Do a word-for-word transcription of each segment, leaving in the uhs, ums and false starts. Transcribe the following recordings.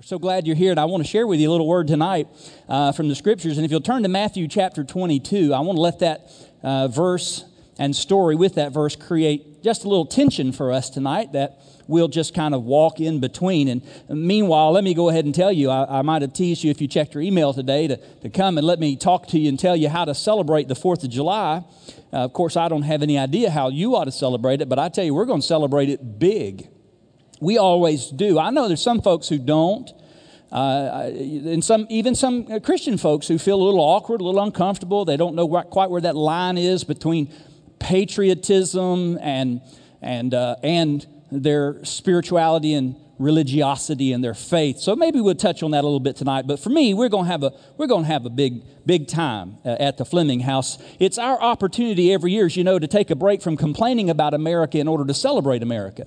So glad you're here, and I want to share with you a little word tonight uh, from the Scriptures. And if you'll turn to Matthew chapter twenty-two, I want to let that uh, verse and story with that verse create just a little tension for us tonight that we'll just kind of walk in between. And meanwhile, let me go ahead and tell you, I, I might have teased you if you checked your email today to, to come and let me talk to you and tell you how to celebrate the fourth of July. Uh, of course, I don't have any idea how you ought to celebrate it, but I tell you, we're going to celebrate it big. We always do. I know there's some folks who don't, uh, and some even some Christian folks who feel a little awkward, a little uncomfortable. They don't know what, quite where that line is between patriotism and and uh, and their spirituality and religiosity and their faith. So maybe we'll touch on that a little bit tonight. But for me, we're going to have a we're going to have a big big time uh, at the Fleming House. It's our opportunity every year, as you know, to take a break from complaining about America in order to celebrate America.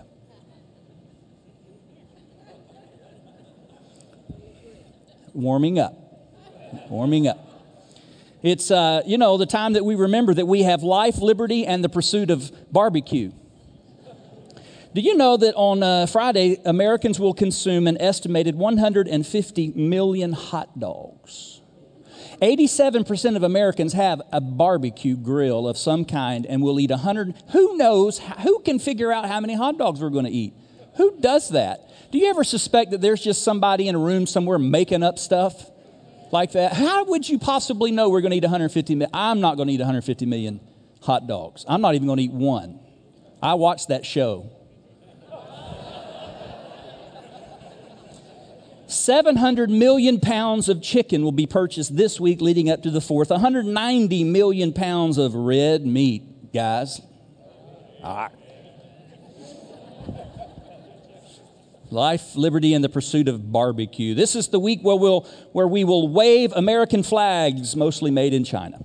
Warming up, warming up. It's, uh, you know, the time that we remember that we have life, liberty, and the pursuit of barbecue. Do you know that on uh, Friday, Americans will consume an estimated one hundred fifty million hot dogs? eighty-seven percent of Americans have a barbecue grill of some kind and will eat one hundred. Who knows, who can figure out how many hot dogs we're going to eat? Who does that? Do you ever suspect that there's just somebody in a room somewhere making up stuff like that? How would you possibly know we're going to eat one hundred fifty million? I'm not going to eat one hundred fifty million hot dogs. I'm not even going to eat one. I watched that show. seven hundred million pounds of chicken will be purchased this week leading up to the fourth. one hundred ninety million pounds of red meat, guys. All right. Life, liberty, and the pursuit of barbecue. This is the week where we'll where we will wave American flags, mostly made in China.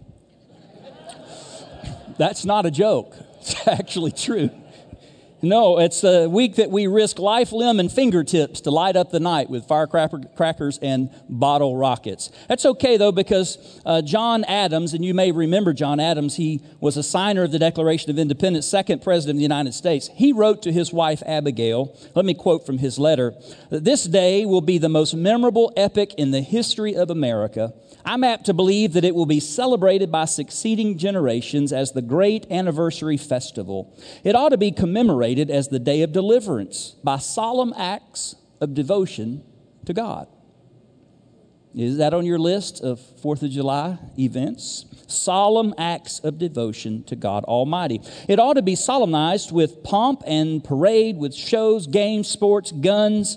That's not a joke. It's actually true. No, it's the week that we risk life, limb, and fingertips to light up the night with firecrackers and bottle rockets. That's okay, though, because uh, John Adams, and you may remember John Adams, he was a signer of the Declaration of Independence, second president of the United States. He wrote to his wife, Abigail, let me quote from his letter, "This day will be the most memorable epic in the history of America. I'm apt to believe that it will be celebrated by succeeding generations as the great anniversary festival. It ought to be commemorated as the day of deliverance by solemn acts of devotion to God." Is that on your list of fourth of July events? Solemn acts of devotion to God Almighty. It ought to be solemnized with pomp and parade, with shows, games, sports, guns.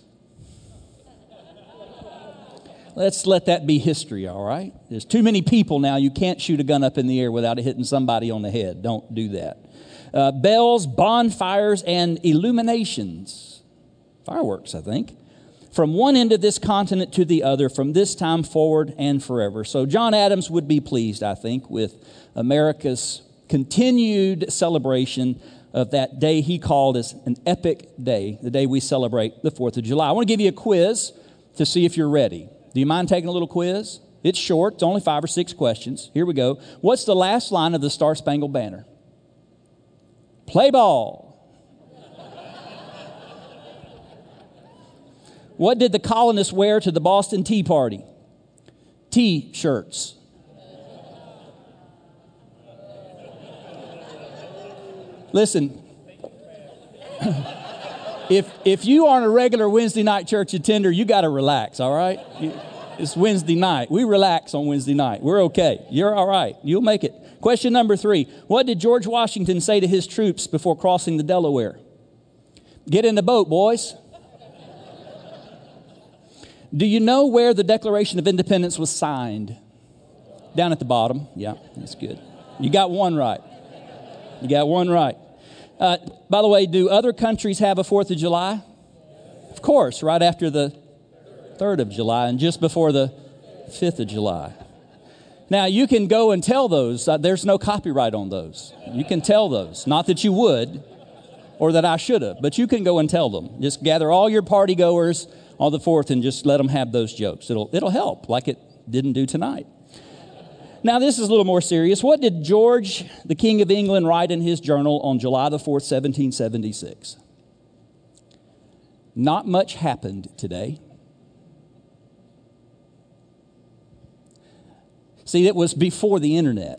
Let's let that be history, all right? There's too many people now. You can't shoot a gun up in the air without it hitting somebody on the head. Don't do that. Uh, bells, bonfires, and illuminations. Fireworks, I think. From one end of this continent to the other, from this time forward and forever. So John Adams would be pleased, I think, with America's continued celebration of that day he called as an epic day, the day we celebrate the fourth of July. I want to give you a quiz to see if you're ready. Do you mind taking a little quiz? It's short. It's only five or six questions. Here we go. What's the last line of the Star Spangled Banner? Play ball. What did the colonists wear to the Boston Tea Party? T-shirts. Listen, if if you aren't a regular Wednesday night church attender, you got to relax, all right? It's Wednesday night. We relax on Wednesday night. We're okay. You're all right. You'll make it. Question number three. What did George Washington say to his troops before crossing the Delaware? Get in the boat, boys. Do you know where the Declaration of Independence was signed? Down at the bottom. Yeah, that's good. You got one right. You got one right. Uh, by the way, do other countries have a fourth of July? Of course, right after the third of July and just before the fifth of July. Now, you can go and tell those. Uh, there's no copyright on those. You can tell those. Not that you would or that I should have, but you can go and tell them. Just gather all your party goers on the fourth and just let them have those jokes. It'll, it'll help, like it didn't do tonight. Now, this is a little more serious. What did George, the King of England, write in his journal on July the fourth, seventeen seventy-six? Not much happened today. See, it was before the internet.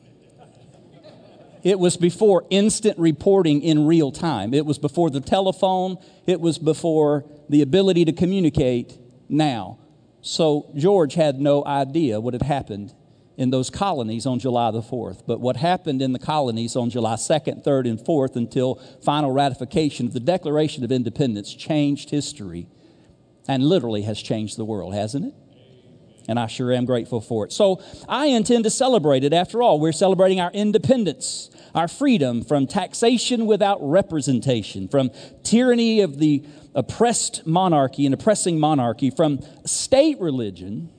It was before instant reporting in real time. It was before the telephone. It was before the ability to communicate now. So George had no idea what had happened in those colonies on July the fourth. But what happened in the colonies on July second, third, and fourth until final ratification of the Declaration of Independence changed history and literally has changed the world, hasn't it? And I sure am grateful for it. So I intend to celebrate it. After all, we're celebrating our independence, our freedom from taxation without representation, from tyranny of the oppressed monarchy and oppressing monarchy, from state religion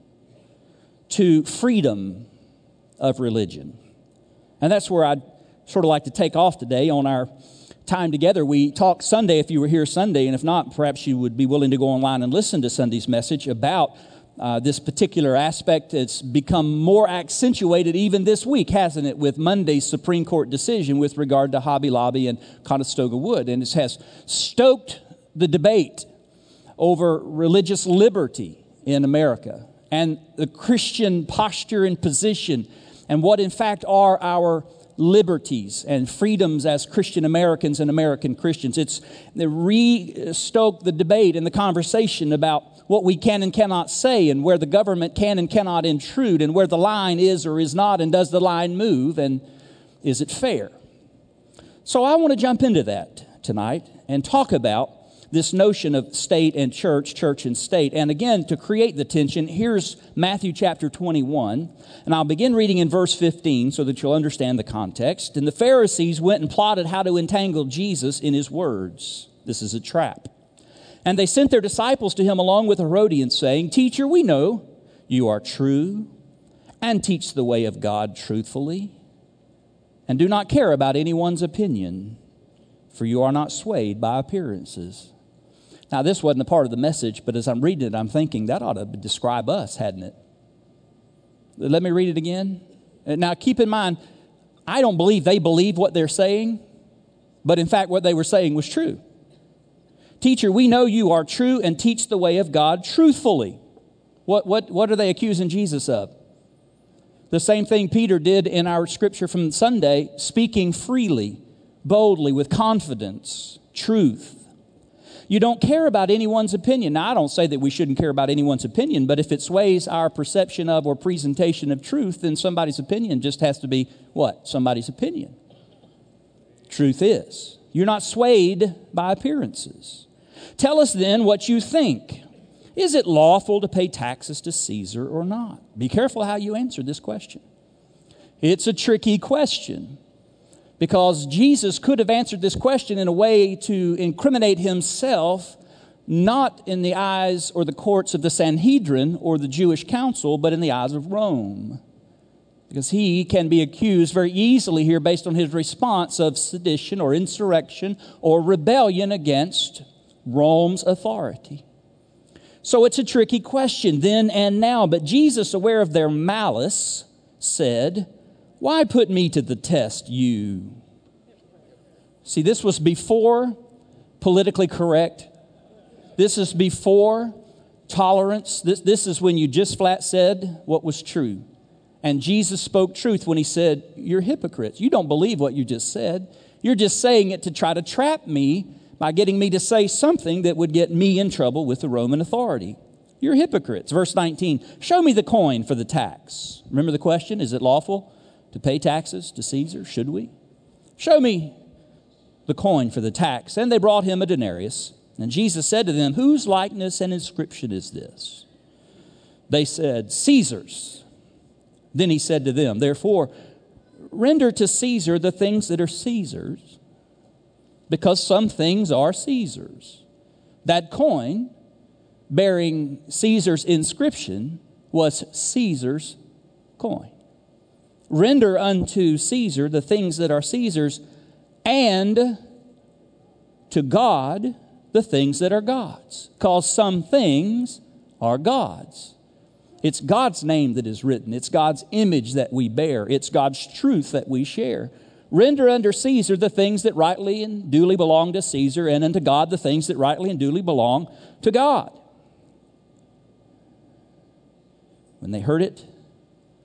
to freedom of religion. And that's where I'd sort of like to take off today on our time together. We talked Sunday, if you were here Sunday, and if not, perhaps you would be willing to go online and listen to Sunday's message about Uh, this particular aspect. It's become more accentuated even this week, hasn't it, with Monday's Supreme Court decision with regard to Hobby Lobby and Conestoga Wood. And it has stoked the debate over religious liberty in America and the Christian posture and position and what in fact are our liberties and freedoms as Christian Americans and American Christians. It's re-stoked the debate and the conversation about what we can and cannot say and where the government can and cannot intrude and where the line is or is not, and does the line move, and is it fair? So I want to jump into that tonight and talk about this notion of state and church, church and state. And again, to create the tension, here's Matthew chapter twenty-one, and I'll begin reading in verse fifteen so that you'll understand the context. And the Pharisees went and plotted how to entangle Jesus in his words. This is a trap. And they sent their disciples to him along with Herodians, saying, "Teacher, we know you are true and teach the way of God truthfully, and do not care about anyone's opinion, for you are not swayed by appearances." Now, this wasn't a part of the message, but as I'm reading it, I'm thinking that ought to describe us, hadn't it? Let me read it again. Now, keep in mind, I don't believe they believe what they're saying, but in fact, what they were saying was true. "Teacher, we know you are true and teach the way of God truthfully." What, what, what are they accusing Jesus of? The same thing Peter did in our scripture from Sunday, speaking freely, boldly, with confidence, truth. You don't care about anyone's opinion. Now, I don't say that we shouldn't care about anyone's opinion, but if it sways our perception of or presentation of truth, then somebody's opinion just has to be what? Somebody's opinion. Truth is. You're not swayed by appearances. "Tell us then what you think. Is it lawful to pay taxes to Caesar or not?" Be careful how you answer this question. It's a tricky question, because Jesus could have answered this question in a way to incriminate himself, not in the eyes or the courts of the Sanhedrin or the Jewish council, but in the eyes of Rome. Because he can be accused very easily here based on his response of sedition or insurrection or rebellion against Rome's authority. So it's a tricky question then and now. But Jesus, aware of their malice, said, "Why put me to the test, you?" See, this was before politically correct. This is before tolerance. This, this is when you just flat said what was true. And Jesus spoke truth when he said, "You're hypocrites. You don't believe what you just said. You're just saying it to try to trap me by getting me to say something that would get me in trouble with the Roman authority. You're hypocrites." Verse nineteen, "Show me the coin for the tax." Remember the question, is it lawful to pay taxes to Caesar? Should we? "Show me the coin for the tax." And they brought him a denarius. And Jesus said to them, "Whose likeness and inscription is this?" They said, "Caesar's." Then he said to them, "Therefore, render to Caesar the things that are Caesar's, because some things are Caesar's." That coin bearing Caesar's inscription was Caesar's coin. "Render unto Caesar the things that are Caesar's, and to God the things that are God's. Because some things are God's." It's God's name that is written. It's God's image that we bear. It's God's truth that we share. "Render unto Caesar the things that rightly and duly belong to Caesar, and unto God the things that rightly and duly belong to God." When they heard it,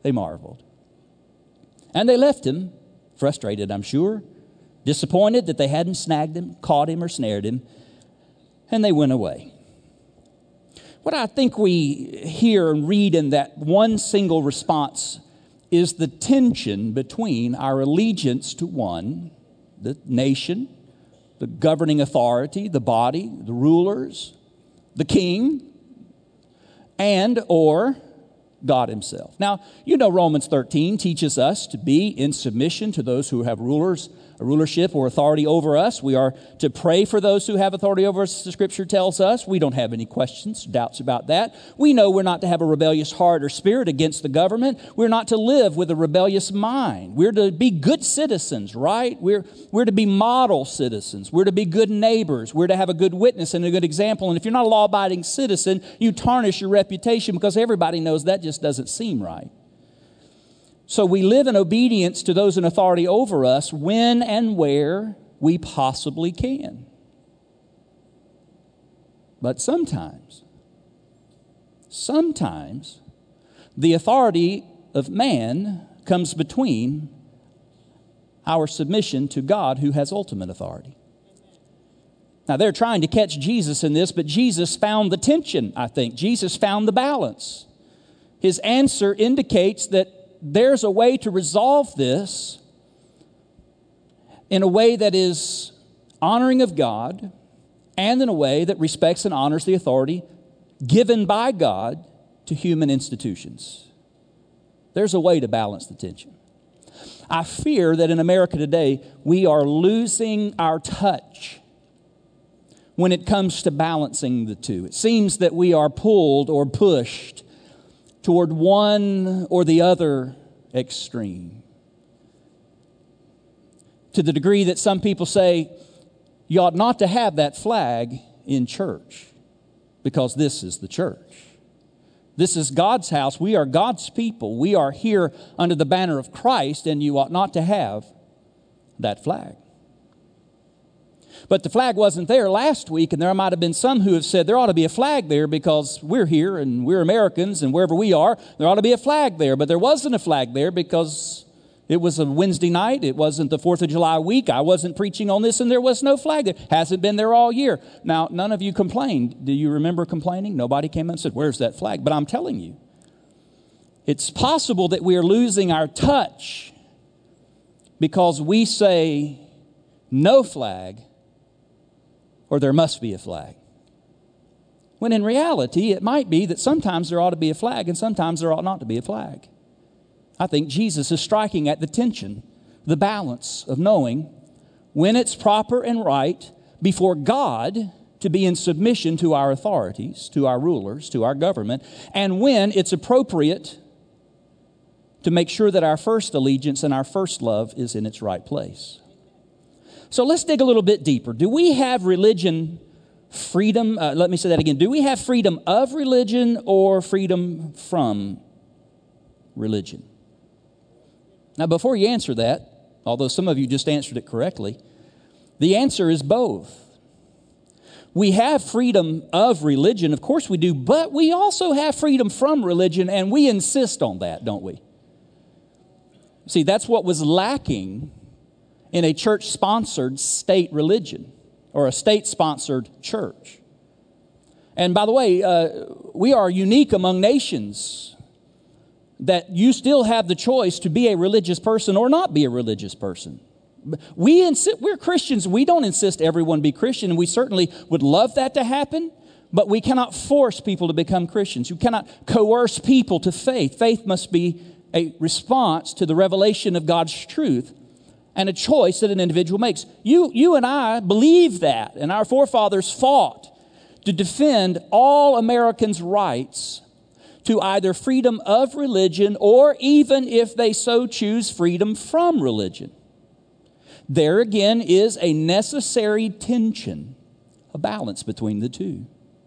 they marveled. And they left him, frustrated, I'm sure, disappointed that they hadn't snagged him, caught him, or snared him, and they went away. What I think we hear and read in that one single response is the tension between our allegiance to one, the nation, the governing authority, the body, the rulers, the king, and or God himself. Now, you know Romans thirteen teaches us to be in submission to those who have rulers, rulership or authority over us. We are to pray for those who have authority over us, the Scripture tells us. We don't have any questions, doubts about that. We know we're not to have a rebellious heart or spirit against the government. We're not to live with a rebellious mind. We're to be good citizens, right? We're, we're to be model citizens. We're to be good neighbors. We're to have a good witness and a good example. And if you're not a law-abiding citizen, you tarnish your reputation because everybody knows that just doesn't seem right. So we live in obedience to those in authority over us when and where we possibly can. But sometimes, sometimes the authority of man comes between our submission to God who has ultimate authority. Now they're trying to catch Jesus in this, but Jesus found the tension, I think. Jesus found the balance. His answer indicates that there's a way to resolve this in a way that is honoring of God and in a way that respects and honors the authority given by God to human institutions. There's a way to balance the tension. I fear that in America today, we are losing our touch when it comes to balancing the two. It seems that we are pulled or pushed toward one or the other extreme. To the degree that some people say, you ought not to have that flag in church because this is the church. This is God's house. We are God's people. We are here under the banner of Christ, and you ought not to have that flag. But the flag wasn't there last week, and there might have been some who have said there ought to be a flag there because we're here and we're Americans, and wherever we are, there ought to be a flag there. But there wasn't a flag there because it was a Wednesday night. It wasn't the fourth of July week. I wasn't preaching on this, and there was no flag there. Hasn't been there all year. Now, none of you complained. Do you remember complaining? Nobody came up and said, where's that flag? But I'm telling you, it's possible that we are losing our touch because we say no flag, or there must be a flag. When in reality, it might be that sometimes there ought to be a flag and sometimes there ought not to be a flag. I think Jesus is striking at the tension, the balance of knowing when it's proper and right before God to be in submission to our authorities, to our rulers, to our government, and when it's appropriate to make sure that our first allegiance and our first love is in its right place. So let's dig a little bit deeper. Do we have religion freedom? Uh, let me say that again. Do we have freedom of religion or freedom from religion? Now, before you answer that, although some of you just answered it correctly, the answer is both. We have freedom of religion, of course we do, but we also have freedom from religion, and we insist on that, don't we? See, that's what was lacking in a church-sponsored state religion or a state-sponsored church. And by the way, uh, we are unique among nations that you still have the choice to be a religious person or not be a religious person. We insist, we're Christians. We don't insist everyone be Christian, and we certainly would love that to happen, but we cannot force people to become Christians. You cannot coerce people to faith. Faith must be a response to the revelation of God's truth and a choice that an individual makes. You, you and I believe that, and our forefathers fought to defend all Americans' rights to either freedom of religion or, even if they so choose, freedom from religion. There again is a necessary tension, a balance between the two.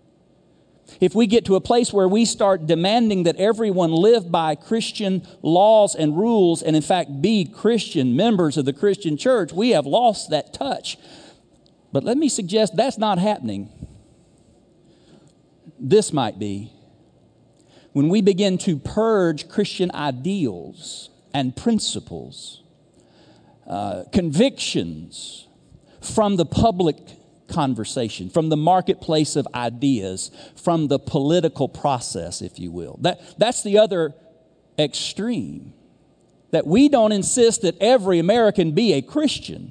If we get to a place where we start demanding that everyone live by Christian laws and rules and in fact be Christian members of the Christian church, we have lost that touch. But let me suggest that's not happening. This might be. when we begin to purge Christian ideals and principles, uh, convictions from the public conversation, from the marketplace of ideas, from the political process, if you will. That, that's the other extreme. That we don't insist that every American be a Christian,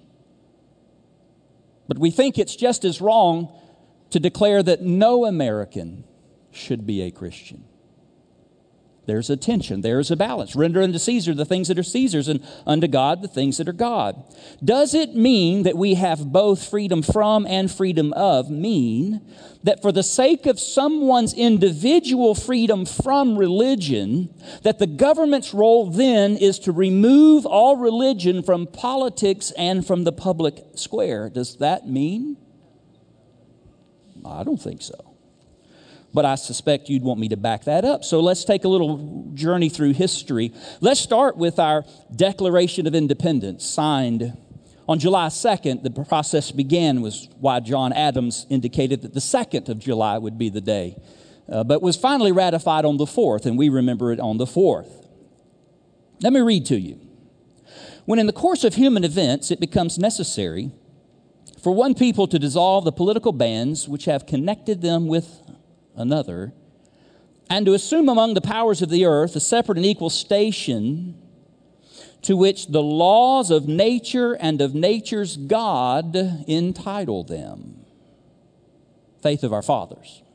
but we think it's just as wrong to declare that no American should be a Christian. There's a tension. There's a balance. Render unto Caesar the things that are Caesar's, and unto God the things that are God. Does it mean that we have both freedom from and freedom of mean that for the sake of someone's individual freedom from religion, that the government's role then is to remove all religion from politics and from the public square? Does that mean? I don't think so. But I suspect you'd want me to back that up. So let's take a little journey through history. Let's start with our Declaration of Independence, signed on July second. The process began, was why John Adams indicated that the second of July would be the day, uh, but was finally ratified on the fourth, and we remember it on the fourth. Let me read to you. When in the course of human events it becomes necessary for one people to dissolve the political bands which have connected them with another, and to assume among the powers of the earth a separate and equal station to which the laws of nature and of nature's God entitle them. Faith of our fathers.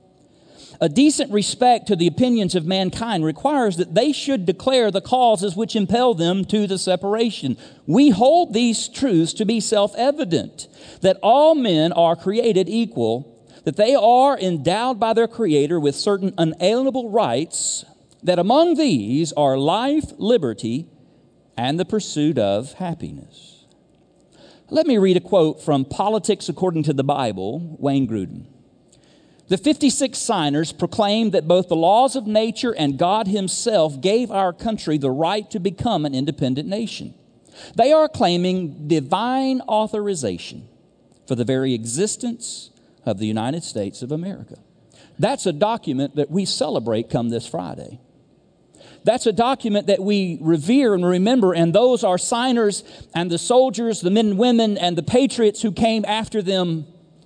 A decent respect to the opinions of mankind requires that they should declare the causes which impel them to the separation. We hold these truths to be self-evident, that all men are created equal, that they are endowed by their Creator with certain unalienable rights, that among these are life, liberty, and the pursuit of happiness. Let me read a quote from Politics According to the Bible, Wayne Grudem. The fifty-six signers proclaimed that both the laws of nature and God Himself gave our country the right to become an independent nation. They are claiming divine authorization for the very existence of the United States of America. That's a document that we celebrate come this Friday. That's a document that we revere and remember, and those are signers and the soldiers, the men and women, and the patriots who came after them,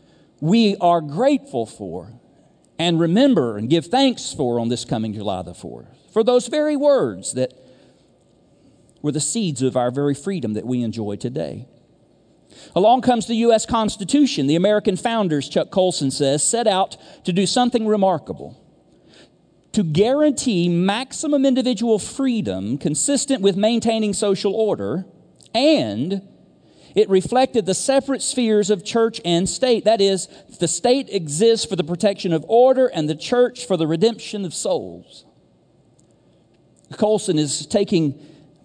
we are grateful for and remember and give thanks for on this coming July the fourth. For those very words that were the seeds of our very freedom that we enjoy today. Along comes the U S Constitution. The American founders, Chuck Colson says, set out to do something remarkable. To guarantee maximum individual freedom consistent with maintaining social order, and it reflected the separate spheres of church and state. That is, the state exists for the protection of order and the church for the redemption of souls. Colson is taking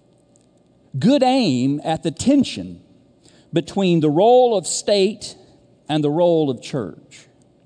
good aim at the tension between the role of state and the role of church.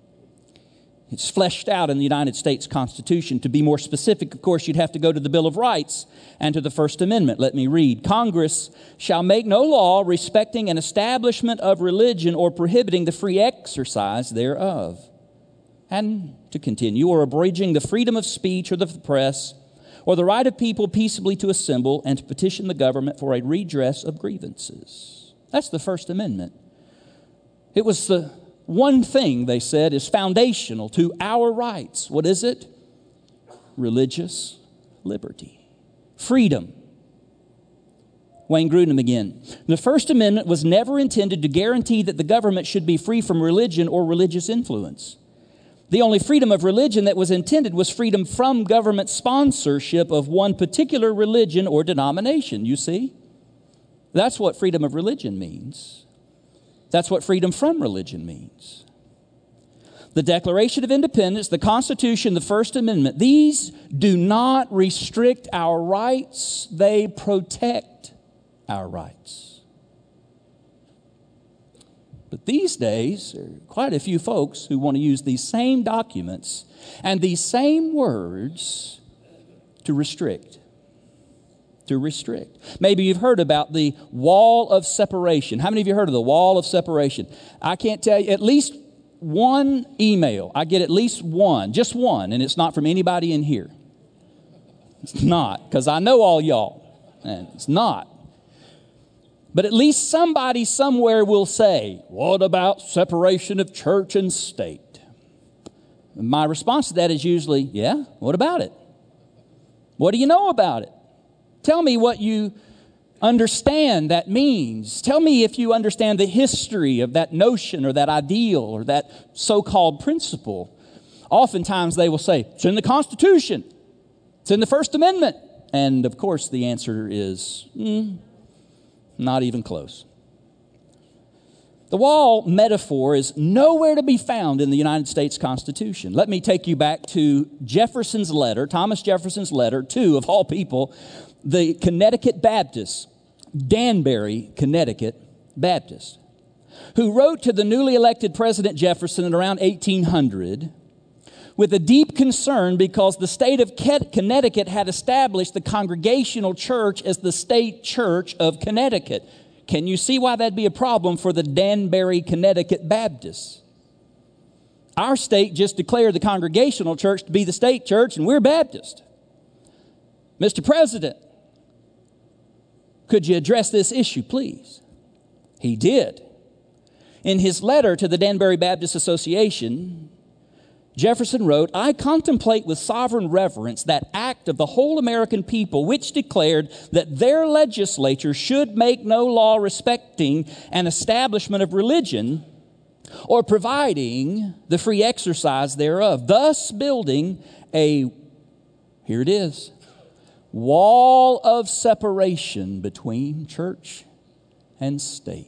It's fleshed out in the United States Constitution. To be more specific, of course, you'd have to go to the Bill of Rights and to the First Amendment. Let me read. Congress shall make no law respecting an establishment of religion or prohibiting the free exercise thereof. And to continue, or abridging the freedom of speech or the press, or the right of people peaceably to assemble and to petition the government for a redress of grievances. That's the First Amendment. It was the one thing, they said, is foundational to our rights. What is it? Religious liberty. Freedom. Wayne Grudem again. The First Amendment was never intended to guarantee that the government should be free from religion or religious influence. The only freedom of religion that was intended was freedom from government sponsorship of one particular religion or denomination, you see? That's what freedom of religion means. That's what freedom from religion means. The Declaration of Independence, the Constitution, the First Amendment, these do not restrict our rights. They protect our rights. But these days, there are quite a few folks who want to use these same documents and these same words to restrict. To restrict. Maybe you've heard about the wall of separation. How many of you heard of the wall of separation? I can't tell you, at least one email. I get at least one, just one, and it's not from anybody in here. It's not, because I know all y'all, and it's not. But at least somebody somewhere will say, what about separation of church and state? And my response to that is usually, yeah, what about it? What do you know about it? Tell me what you understand that means. Tell me if you understand the history of that notion or that ideal or that so-called principle. Oftentimes they will say, it's in the Constitution. It's in the First Amendment. And of course the answer is, mm, not even close. The wall metaphor is nowhere to be found in the United States Constitution. Let me take you back to Jefferson's letter, Thomas Jefferson's letter to, of all people, the Connecticut Baptists, Danbury, Connecticut Baptist, who wrote to the newly elected President Jefferson in around eighteen hundred with a deep concern because the state of Connecticut had established the Congregational Church as the state church of Connecticut. Can you see why that'd be a problem for the Danbury, Connecticut Baptists? Our state just declared the Congregational Church to be the state church, and we're Baptist. Mister President, could you address this issue, please? He did. In his letter to the Danbury Baptist Association, Jefferson wrote, I contemplate with sovereign reverence that act of the whole American people which declared that their legislature should make no law respecting an establishment of religion or providing the free exercise thereof, thus building a, here it is, wall of separation between church and state.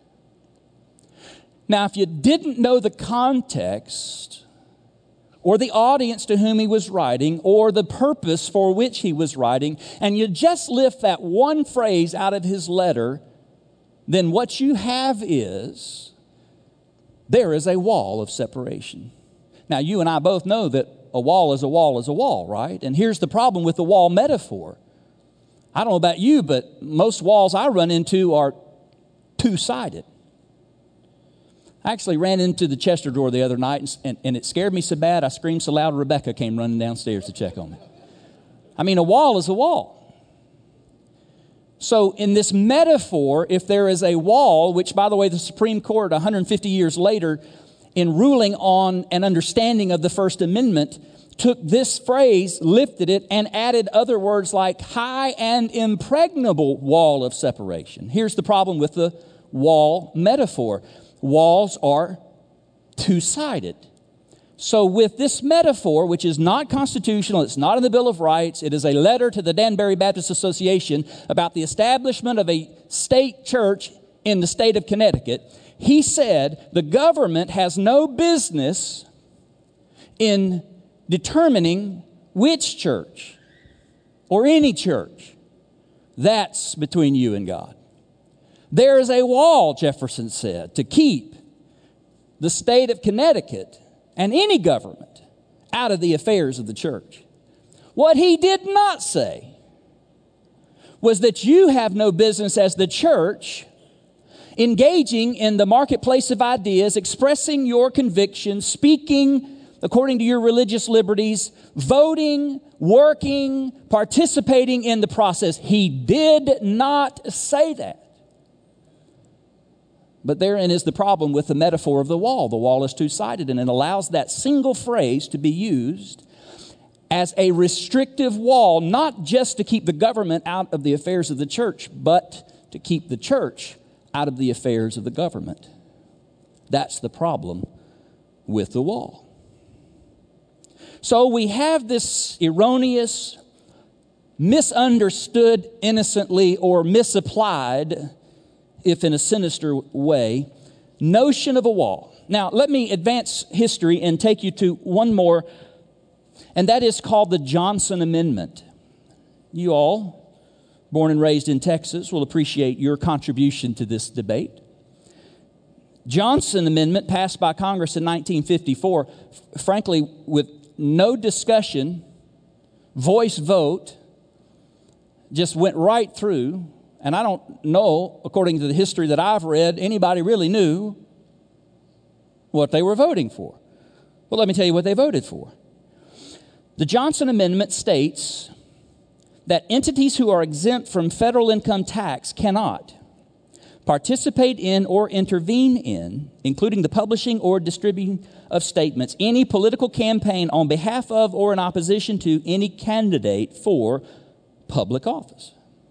Now, if you didn't know the context or the audience to whom he was writing, or the purpose for which he was writing, and you just lift that one phrase out of his letter, then what you have is, there is a wall of separation. Now, you and I both know that a wall is a wall is a wall, right? And here's the problem with the wall metaphor. I don't know about you, but most walls I run into are two-sided. I actually ran into the Chester door the other night, and, and, and it scared me so bad, I screamed so loud, Rebecca came running downstairs to check on me. I mean, a wall is a wall. So in this metaphor, if there is a wall, which, by the way, the Supreme Court one hundred fifty years later, in ruling on an understanding of the First Amendment, took this phrase, lifted it, and added other words like high and impregnable wall of separation. Here's the problem with the wall metaphor. Walls are two-sided. So with this metaphor, which is not constitutional, it's not in the Bill of Rights, it is a letter to the Danbury Baptist Association about the establishment of a state church in the state of Connecticut, he said the government has no business in determining which church or any church. That's between you and God. There is a wall, Jefferson said, to keep the state of Connecticut and any government out of the affairs of the church. What he did not say was that you have no business as the church engaging in the marketplace of ideas, expressing your convictions, speaking according to your religious liberties, voting, working, participating in the process. He did not say that. But therein is the problem with the metaphor of the wall. The wall is two-sided, and it allows that single phrase to be used as a restrictive wall, not just to keep the government out of the affairs of the church, but to keep the church out of the affairs of the government. That's the problem with the wall. So we have this erroneous, misunderstood innocently, or misapplied, if in a sinister way, notion of a wall. Now, let me advance history and take you to one more, and that is called the Johnson Amendment. You all, born and raised in Texas, will appreciate your contribution to this debate. Johnson Amendment, passed by Congress in nineteen fifty-four, f- frankly, with no discussion, voice vote, just went right through. And I don't know, according to the history that I've read, anybody really knew what they were voting for. Well, let me tell you what they voted for. The Johnson Amendment states that entities who are exempt from federal income tax cannot participate in or intervene in, including the publishing or distributing of statements, any political campaign on behalf of or in opposition to any candidate for public office.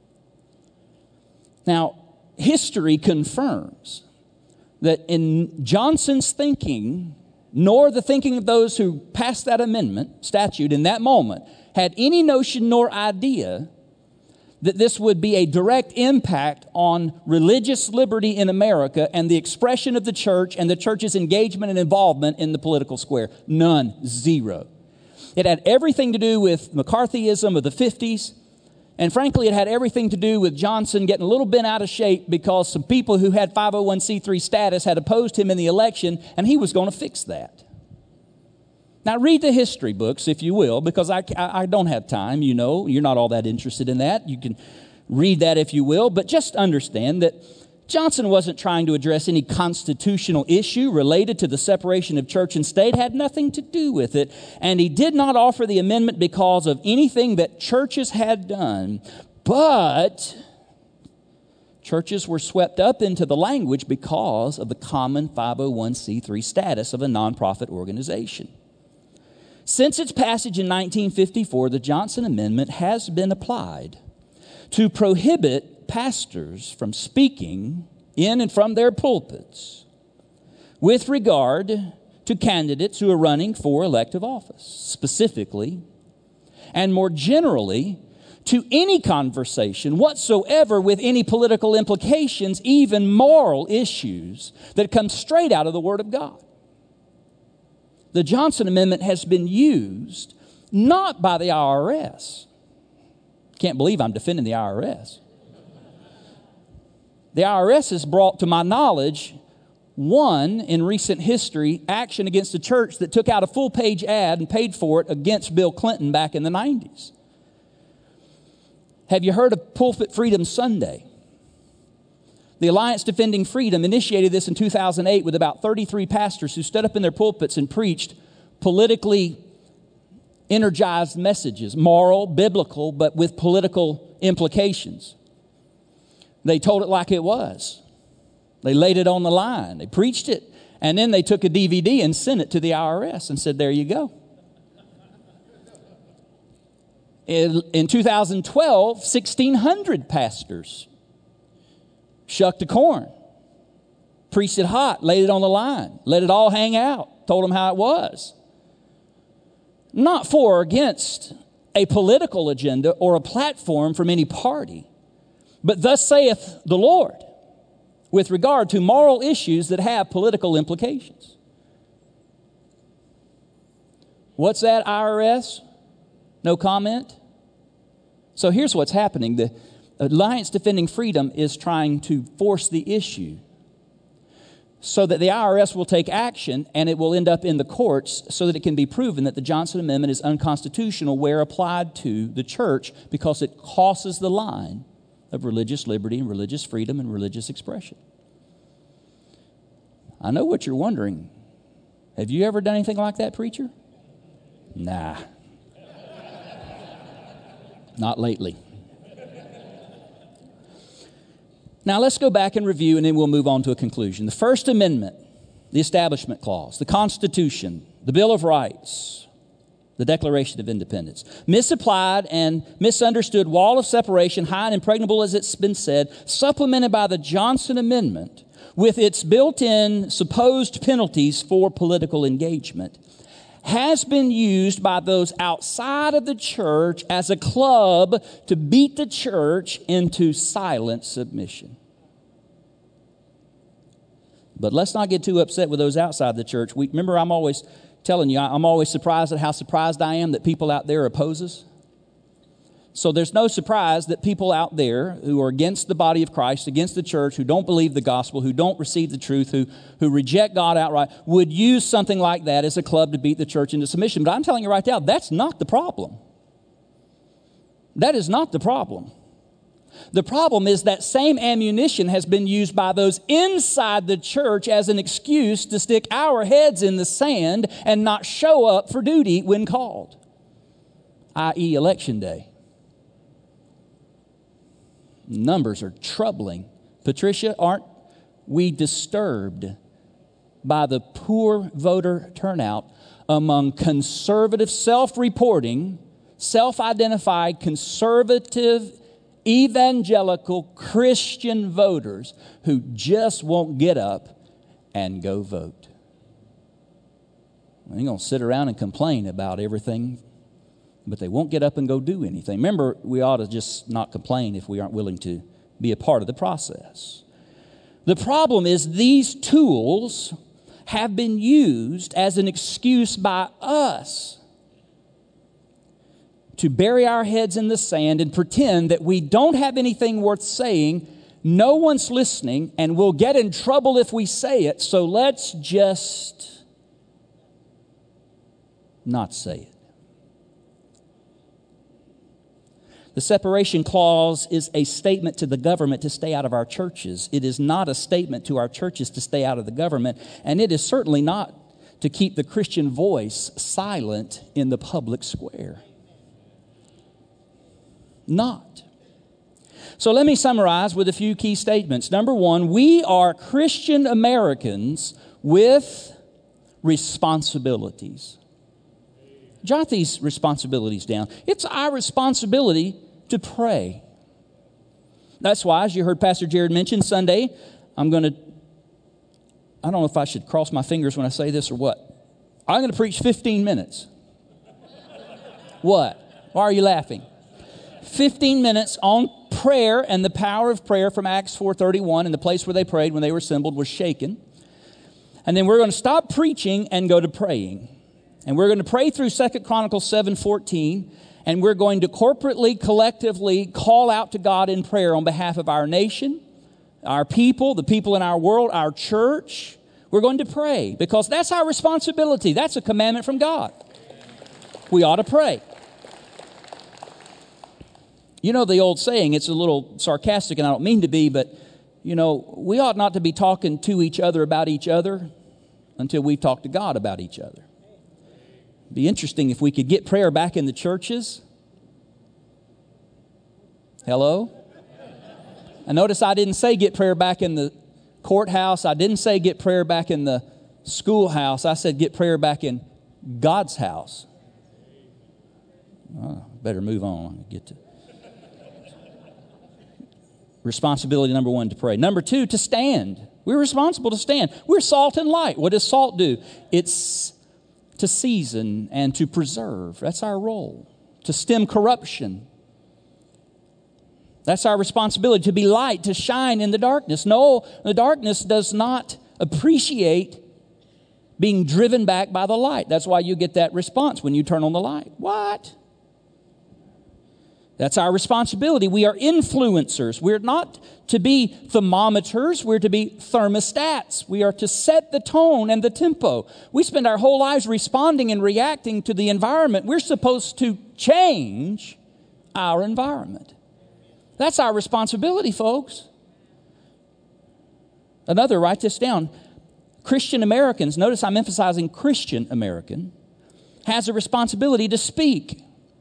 Now, history confirms that in Johnson's thinking, nor the thinking of those who passed that amendment, statute, in that moment, had any notion nor idea that this would be a direct impact on religious liberty in America and the expression of the church and the church's engagement and involvement in the political square. None. Zero. It had everything to do with McCarthyism of the fifties. And frankly, it had everything to do with Johnson getting a little bent out of shape because some people who had five oh one c three status had opposed him in the election, and he was going to fix that. Now, read the history books, if you will, because I, I, I don't have time, you know. You're not all that interested in that. You can read that if you will, but just understand that Johnson wasn't trying to address any constitutional issue related to the separation of church and state, had nothing to do with it, and he did not offer the amendment because of anything that churches had done, but churches were swept up into the language because of the common five oh one c three status of a nonprofit organization. Since its passage in nineteen fifty-four, the Johnson Amendment has been applied to prohibit pastors from speaking in and from their pulpits with regard to candidates who are running for elective office, specifically, and more generally, to any conversation whatsoever with any political implications, even moral issues that come straight out of the Word of God. The Johnson Amendment has been used not by the I R S. Can't believe I'm defending the I R S. The I R S has brought, to my knowledge, one in recent history action against a church that took out a full-page ad and paid for it against Bill Clinton back in the nineties. Have you heard of Pulpit Freedom Sunday? The Alliance Defending Freedom initiated this in two thousand eight with about thirty-three pastors who stood up in their pulpits and preached politically energized messages, moral, biblical, but with political implications. They told it like it was. They laid it on the line. They preached it. And then they took a D V D and sent it to the I R S and said, there you go. In, in two thousand twelve, sixteen hundred pastors shucked the corn, preached it hot, laid it on the line, let it all hang out, told them how it was. Not for or against a political agenda or a platform from any party, but thus saith the Lord with regard to moral issues that have political implications. What's that, I R S? No comment? So here's what's happening. The Alliance Defending Freedom is trying to force the issue so that the I R S will take action and it will end up in the courts so that it can be proven that the Johnson Amendment is unconstitutional where applied to the church because it crosses the line of religious liberty and religious freedom and religious expression. I know what you're wondering. Have you ever done anything like that, preacher? Nah. Not lately. Now let's go back and review and then we'll move on to a conclusion. The First Amendment, the Establishment Clause, the Constitution, the Bill of Rights, the Declaration of Independence. Misapplied and misunderstood wall of separation, high and impregnable as it's been said, supplemented by the Johnson Amendment with its built-in supposed penalties for political engagement, has been used by those outside of the church as a club to beat the church into silent submission. But let's not get too upset with those outside the church. We, remember, I'm always telling you, I'm always surprised at how surprised I am that people out there oppose us. So there's no surprise that people out there who are against the body of Christ, against the church, who don't believe the gospel, who don't receive the truth, who, who reject God outright, would use something like that as a club to beat the church into submission. But I'm telling you right now, that's not the problem. That is not the problem. The problem is that same ammunition has been used by those inside the church as an excuse to stick our heads in the sand and not show up for duty when called, that is election day. Numbers are troubling. Patricia, aren't we disturbed by the poor voter turnout among conservative, self-reporting, self-identified, conservative, evangelical Christian voters who just won't get up and go vote? They're going to sit around and complain about everything, but they won't get up and go do anything. Remember, we ought to just not complain if we aren't willing to be a part of the process. The problem is these tools have been used as an excuse by us to bury our heads in the sand and pretend that we don't have anything worth saying, no one's listening, and we'll get in trouble if we say it, so let's just not say it. The separation clause is a statement to the government to stay out of our churches. It is not a statement to our churches to stay out of the government, and it is certainly not to keep the Christian voice silent in the public square. Not. So let me summarize with a few key statements. Number one, we are Christian Americans with responsibilities. Jot these responsibilities down. It's our responsibility to pray. That's why, as you heard Pastor Jared mention Sunday, I'm going to, I don't know if I should cross my fingers when I say this or what. I'm going to preach fifteen minutes. What? Why are you laughing? fifteen minutes on prayer and the power of prayer from Acts four thirty-one, and the place where they prayed when they were assembled was shaken. And then we're going to stop preaching and go to praying. And we're going to pray through Second Chronicles seven fourteen, and we're going to corporately, collectively call out to God in prayer on behalf of our nation, our people, the people in our world, our church. We're going to pray because that's our responsibility. That's a commandment from God. We ought to pray. You know the old saying, it's a little sarcastic and I don't mean to be, but, you know, we ought not to be talking to each other about each other until we've talked to God about each other. It'd be interesting if we could get prayer back in the churches. Hello? And notice I didn't say get prayer back in the courthouse. I didn't say get prayer back in the schoolhouse. I said get prayer back in God's house. Oh, better move on. Get to responsibility number one, to pray. Number two, to stand. We're responsible to stand. We're salt and light. What does salt do? It's to season and to preserve. That's our role. To stem corruption. That's our responsibility. To be light, to shine in the darkness. No, the darkness does not appreciate being driven back by the light. That's why you get that response when you turn on the light. What? That's our responsibility. We are influencers. We're not to be thermometers. We're to be thermostats. We are to set the tone and the tempo. We spend our whole lives responding and reacting to the environment. We're supposed to change our environment. That's our responsibility, folks. Another, write this down. Christian Americans, notice I'm emphasizing Christian American, has a responsibility to speak.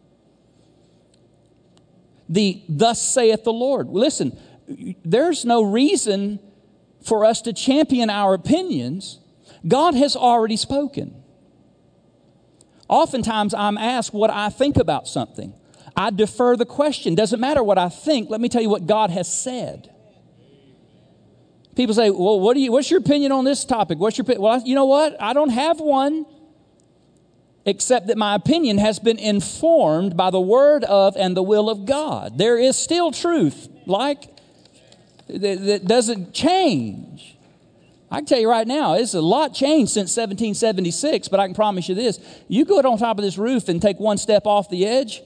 The thus saith the Lord. Listen, there's no reason for us to champion our opinions. God has already spoken. Oftentimes I'm asked what I think about something. I defer the question. Doesn't matter what I think. Let me tell you what God has said. People say, well, what do you, what's your opinion on this topic? What's your opinion? Well, you know what? I don't have one, except that my opinion has been informed by the word of and the will of God. There is still truth, like, that, that doesn't change. I can tell you right now, it's a lot changed since seventeen seventy-six, but I can promise you this. You go on top of this roof and take one step off the edge,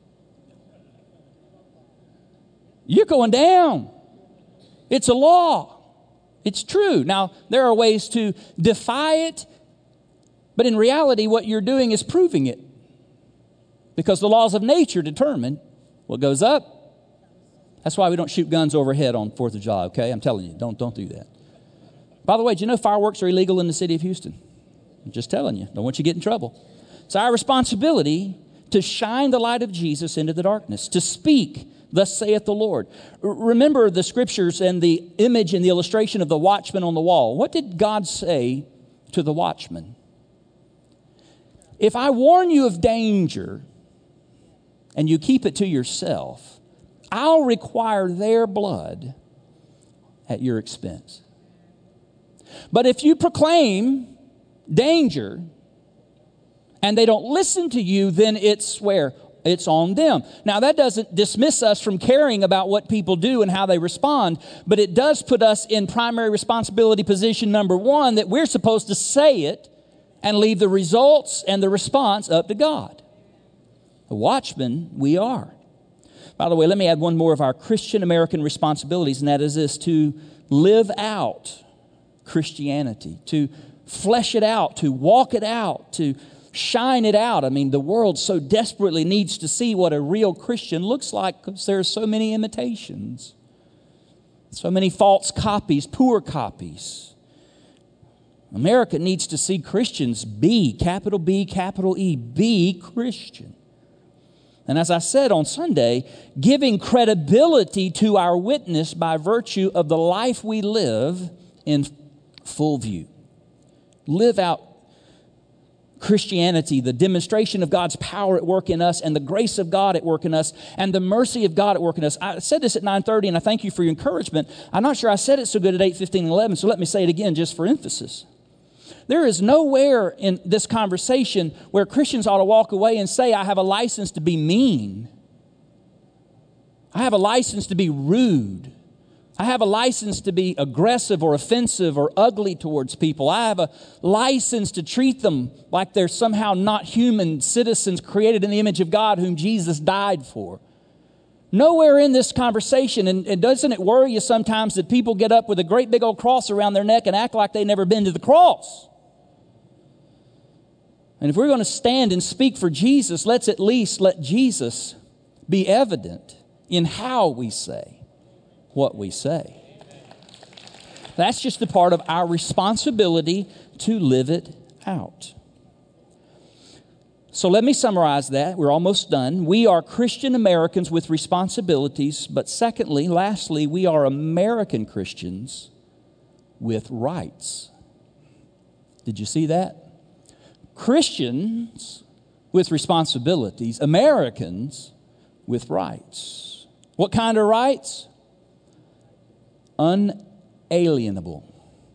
you're going down. It's a law. It's true. Now, there are ways to defy it, but in reality, what you're doing is proving it. Because the laws of nature determine what goes up. That's why we don't shoot guns overhead on fourth of July, okay? I'm telling you, don't, don't do that. By the way, do you know fireworks are illegal in the city of Houston? I'm just telling you. Don't want you to get in trouble. It's our responsibility to shine the light of Jesus into the darkness, to speak Thus saith the Lord. R- remember the scriptures and the image and the illustration of the watchman on the wall. What did God say to the watchman? If I warn you of danger and you keep it to yourself, I'll require their blood at your expense. But if you proclaim danger and they don't listen to you, then it's where? It's on them. Now, that doesn't dismiss us from caring about what people do and how they respond, but it does put us in primary responsibility position number one, that we're supposed to say it and leave the results and the response up to God. The watchmen, we are. By the way, let me add one more of our Christian American responsibilities, and that is this: to live out Christianity, to flesh it out, to walk it out, to shine it out. I mean, the world so desperately needs to see what a real Christian looks like because there are so many imitations, so many false copies, poor copies. America needs to see Christians be, capital B, capital E, be Christian. And as I said on Sunday, giving credibility to our witness by virtue of the life we live in full view. Live out Christianity, the demonstration of God's power at work in us and the grace of God at work in us and the mercy of God at work in us. I said this at nine thirty, and I thank you for your encouragement. I'm not sure I said it so good at eight fifteen and eleven, so let me say it again just for emphasis. There is nowhere in this conversation where Christians ought to walk away and say, I have a license to be mean. I have a license to be rude. I have a license to be aggressive or offensive or ugly towards people. I have a license to treat them like they're somehow not human citizens created in the image of God whom Jesus died for. Nowhere in this conversation, and, and doesn't it worry you sometimes that people get up with a great big old cross around their neck and act like they've never been to the cross? And if we're going to stand and speak for Jesus, let's at least let Jesus be evident in how we say what we say. That's just a part of our responsibility to live it out. So let me summarize that. We're almost done. We are Christian Americans with responsibilities, but secondly, lastly, we are American Christians with rights. Did you see that? Christians with responsibilities, Americans with rights. What kind of rights? Unalienable,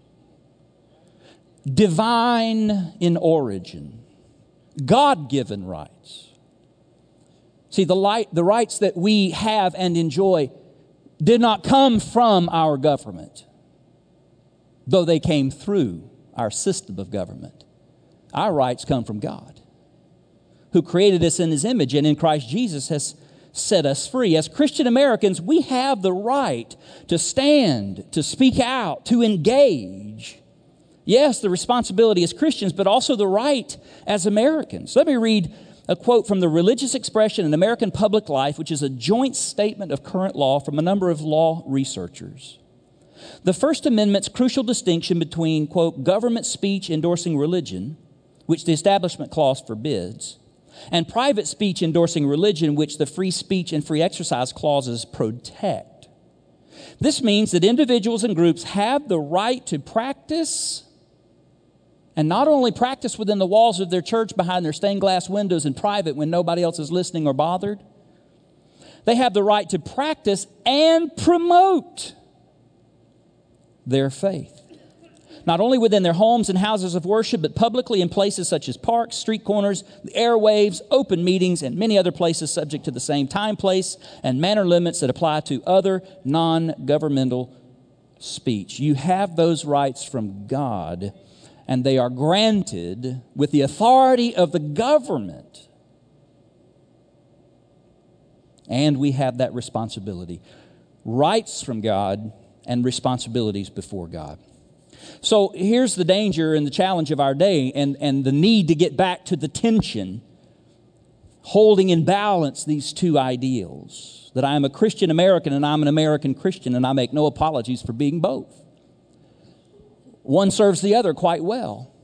divine in origin, God-given rights. See, the, light, the rights that we have and enjoy did not come from our government, though they came through our system of government. Our rights come from God, who created us in His image and in Christ Jesus has set us free. As Christian Americans, we have the right to stand, to speak out, to engage. Yes, the responsibility as Christians, but also the right as Americans. Let me read a quote from the Religious Expression in American Public Life, which is a joint statement of current law from a number of law researchers. The First Amendment's crucial distinction between, quote, government speech endorsing religion, which the Establishment Clause forbids, and private speech endorsing religion, which the Free Speech and Free Exercise Clauses protect. This means that individuals and groups have the right to practice, and not only practice within the walls of their church behind their stained glass windows in private when nobody else is listening or bothered. They have the right to practice and promote their faith. Not only within their homes and houses of worship, but publicly in places such as parks, street corners, the airwaves, open meetings, and many other places subject to the same time, place, and manner limits that apply to other non-governmental speech. You have those rights from God, and they are granted with the authority of the government. And we have that responsibility. Rights from God and responsibilities before God. So here's the danger and the challenge of our day and, and the need to get back to the tension, holding in balance these two ideals, that I am a Christian American and I'm an American Christian, and I make no apologies for being both. One serves the other quite well.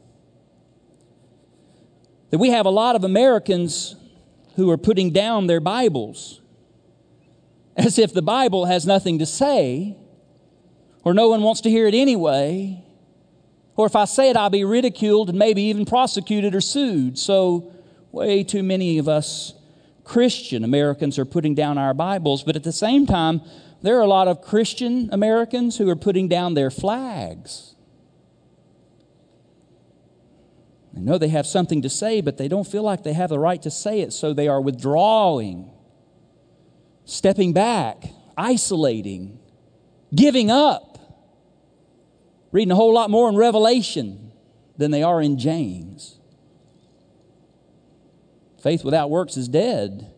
That we have a lot of Americans who are putting down their Bibles as if the Bible has nothing to say, or no one wants to hear it anyway, or if I say it, I'll be ridiculed and maybe even prosecuted or sued. So way too many of us Christian Americans are putting down our Bibles, but at the same time, there are a lot of Christian Americans who are putting down their flags. They know they have something to say, but they don't feel like they have the right to say it, so they are withdrawing, stepping back, isolating, giving up, reading a whole lot more in Revelation than they are in James. Faith without works is dead.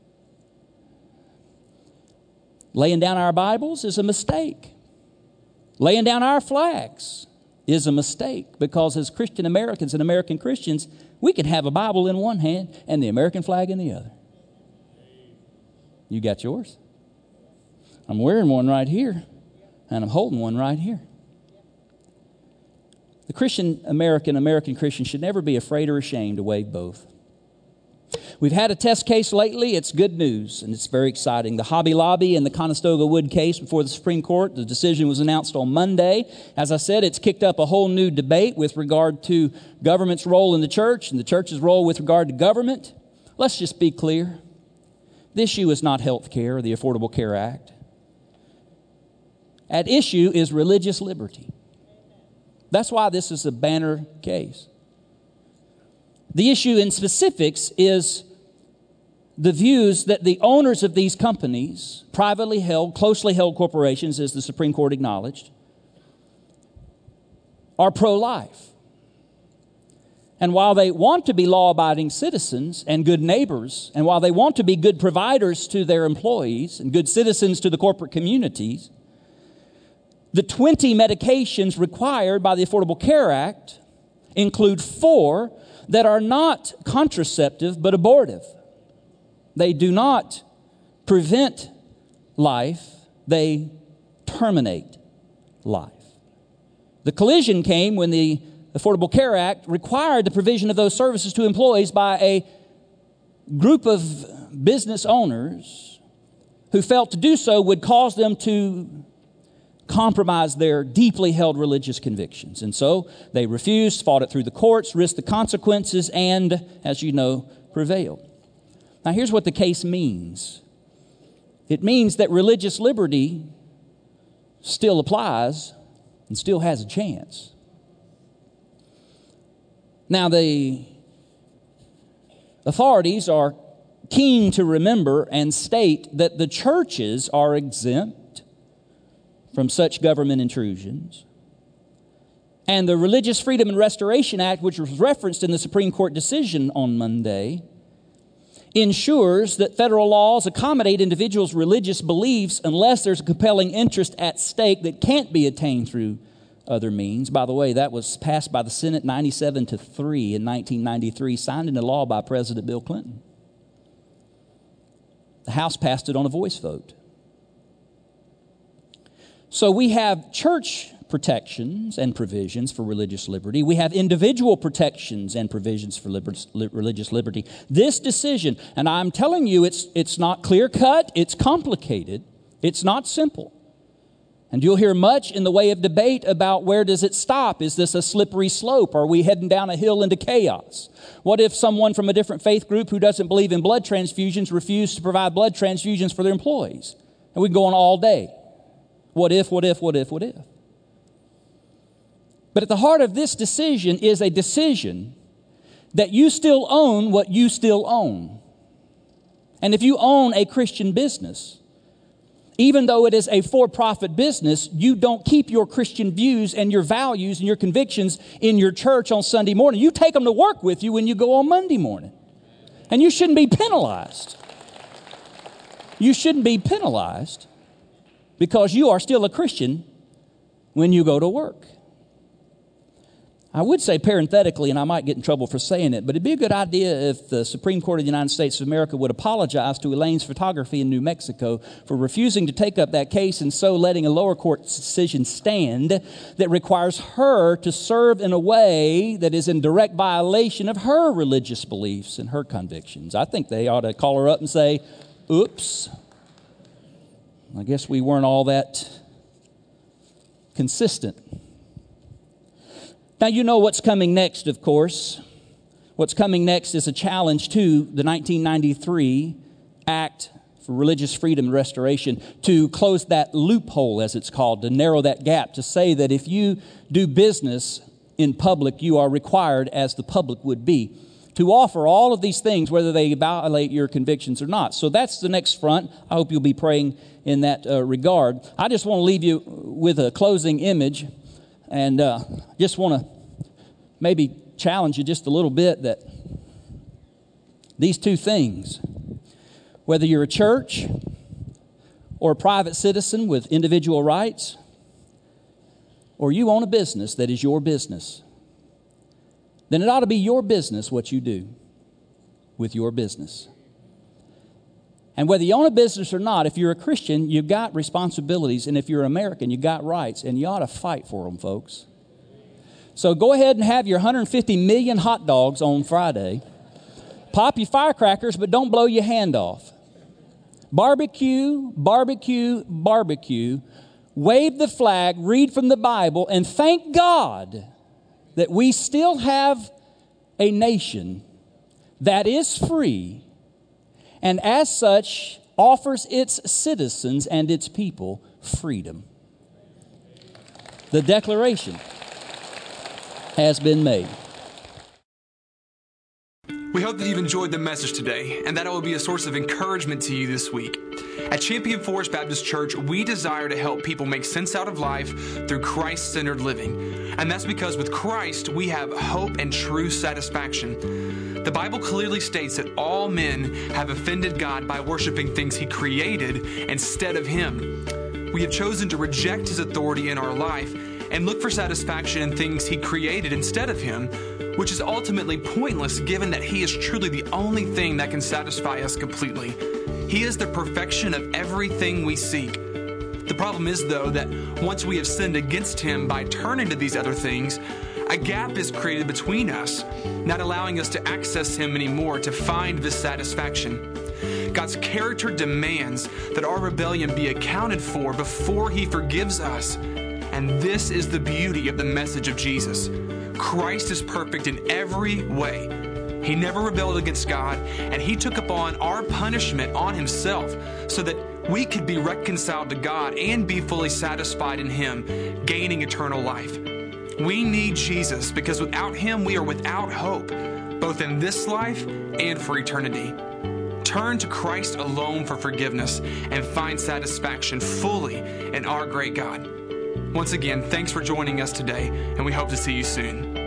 Laying down our Bibles is a mistake. Laying down our flags is a mistake, because as Christian Americans and American Christians, we can have a Bible in one hand and the American flag in the other. You got yours? I'm wearing one right here, and I'm holding one right here. The Christian American, American Christian should never be afraid or ashamed to wave both. We've had a test case lately. It's good news, and it's very exciting. The Hobby Lobby and the Conestoga Wood case before the Supreme Court. The decision was announced on Monday. As I said, it's kicked up a whole new debate with regard to government's role in the church and the church's role with regard to government. Let's just be clear. The issue is not health care or the Affordable Care Act. At issue is religious liberty. That's why this is a banner case. The issue in specifics is the views that the owners of these companies, privately held, closely held corporations, as the Supreme Court acknowledged, are pro-life. And while they want to be law-abiding citizens and good neighbors, and while they want to be good providers to their employees and good citizens to the corporate communities, the twenty medications required by the Affordable Care Act include four that are not contraceptive but abortive. They do not prevent life, they terminate life. The collision came when the Affordable Care Act required the provision of those services to employees by a group of business owners who felt to do so would cause them to compromise their deeply held religious convictions. And so they refused, fought it through the courts, risked the consequences, and, as you know, prevailed. Now, here's what the case means. It means that religious liberty still applies and still has a chance. Now, the authorities are keen to remember and state that the churches are exempt from such government intrusions. And the Religious Freedom and Restoration Act, which was referenced in the Supreme Court decision on Monday, ensures that federal laws accommodate individuals' religious beliefs unless there's a compelling interest at stake that can't be attained through other means. By the way, that was passed by the Senate ninety-seven to three in nineteen ninety-three, signed into law by President Bill Clinton. The House passed it on a voice vote. So we have church protections and provisions for religious liberty. We have individual protections and provisions for liber- li- religious liberty. This decision, and I'm telling you, it's, it's not clear-cut, it's complicated, it's not simple. And you'll hear much in the way of debate about where does it stop? Is this a slippery slope? Are we heading down a hill into chaos? What if someone from a different faith group who doesn't believe in blood transfusions refused to provide blood transfusions for their employees? And we can go on all day. What if, what if, what if, what if? But at the heart of this decision is a decision that you still own what you still own. And if you own a Christian business, even though it is a for-profit business, you don't keep your Christian views and your values and your convictions in your church on Sunday morning. You take them to work with you when you go on Monday morning. And you shouldn't be penalized. You shouldn't be penalized because you are still a Christian when you go to work. I would say parenthetically, and I might get in trouble for saying it, but it'd be a good idea if the Supreme Court of the United States of America would apologize to Elaine's Photography in New Mexico for refusing to take up that case and so letting a lower court decision stand that requires her to serve in a way that is in direct violation of her religious beliefs and her convictions. I think they ought to call her up and say, oops, I guess we weren't all that consistent. Now, you know what's coming next, of course. What's coming next is a challenge to the nineteen ninety-three Act for Religious Freedom and Restoration to close that loophole, as it's called, to narrow that gap, to say that if you do business in public, you are required, as the public would be, to offer all of these things, whether they violate your convictions or not. So that's the next front. I hope you'll be praying in that uh, regard. I just want to leave you with a closing image, and uh, just want to maybe challenge you just a little bit that these two things, whether you're a church or a private citizen with individual rights, or you own a business that is your business, then it ought to be your business what you do with your business. And whether you own a business or not, if you're a Christian, you've got responsibilities, and if you're American, you've got rights, and you ought to fight for them, folks. So go ahead and have your one hundred fifty million hot dogs on Friday. Pop your firecrackers, but don't blow your hand off. Barbecue, barbecue, barbecue. Wave the flag, read from the Bible, and thank God that we still have a nation that is free and as such offers its citizens and its people freedom. The declaration has been made. We hope that you've enjoyed the message today and that it will be a source of encouragement to you this week. At Champion Forest Baptist Church, we desire to help people make sense out of life through Christ-centered living. And that's because with Christ, we have hope and true satisfaction. The Bible clearly states that all men have offended God by worshiping things He created instead of Him. We have chosen to reject His authority in our life and look for satisfaction in things He created instead of Him, which is ultimately pointless given that He is truly the only thing that can satisfy us completely. He is the perfection of everything we seek. The problem is, though, that once we have sinned against Him by turning to these other things, a gap is created between us, not allowing us to access Him anymore to find this satisfaction. God's character demands that our rebellion be accounted for before He forgives us. And this is the beauty of the message of Jesus. Christ is perfect in every way. He never rebelled against God, and He took upon our punishment on Himself so that we could be reconciled to God and be fully satisfied in Him, gaining eternal life. We need Jesus because without Him, we are without hope, both in this life and for eternity. Turn to Christ alone for forgiveness and find satisfaction fully in our great God. Once again, thanks for joining us today, and we hope to see you soon.